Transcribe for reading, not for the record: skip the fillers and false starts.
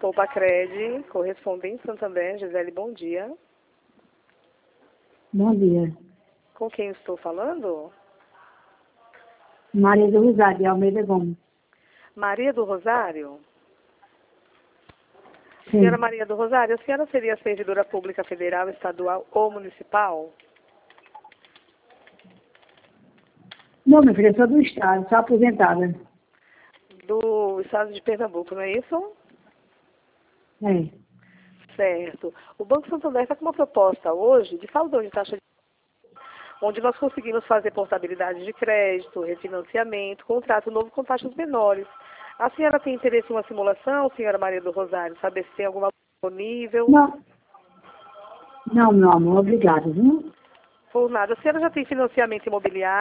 Poupa-Cred, correspondente Santander, Gisele, bom dia. Bom dia. Com quem estou falando? Maria do Rosário, de Almeida Gomes. Maria do Rosário? Sim. Senhora Maria do Rosário, a senhora seria servidora pública federal, estadual ou municipal? Não, minha filha, sou do Estado, sou aposentada. Do estado de Pernambuco, não é isso? É. Certo. O Banco Santander está com uma proposta hoje de saldão de taxa de onde nós conseguimos fazer portabilidade de crédito, refinanciamento, contrato novo com taxas menores. A senhora tem interesse em uma simulação, senhora Maria do Rosário, saber se tem alguma disponível? Não. Não, meu amor, obrigada, viu? Por nada. A senhora já tem financiamento imobiliário?